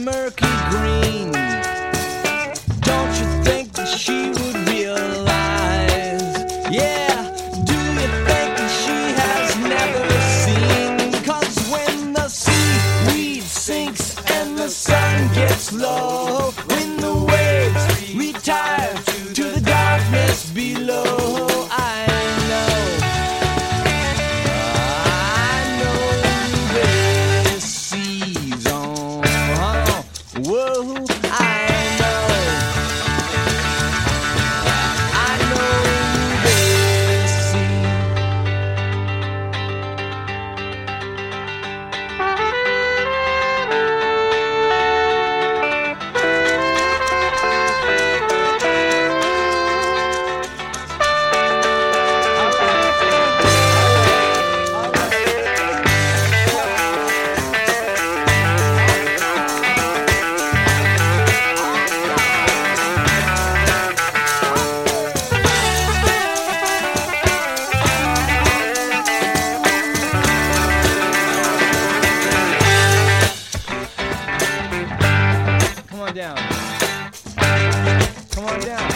murky green. Don't you think that she would realize? Yeah, do you think that she has never seen? 'Cause when the seaweed sinks and the sun gets low, when the waves retire to the darkness below, I know the sea's on. Whoa, I know the sea. Come on down. Come on down.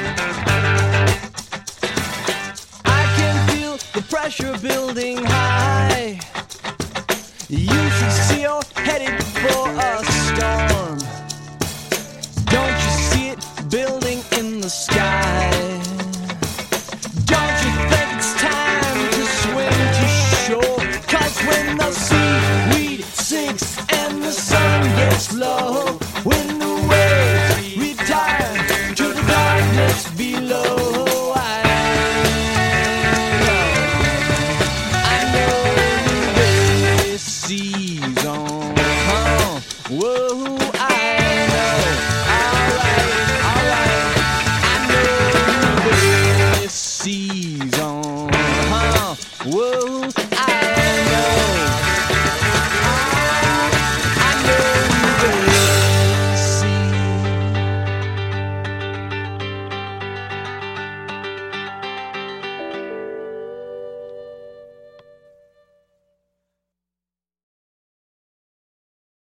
I can feel the pressure building high. You should see you're headed for a storm. Don't you see it building in the sky?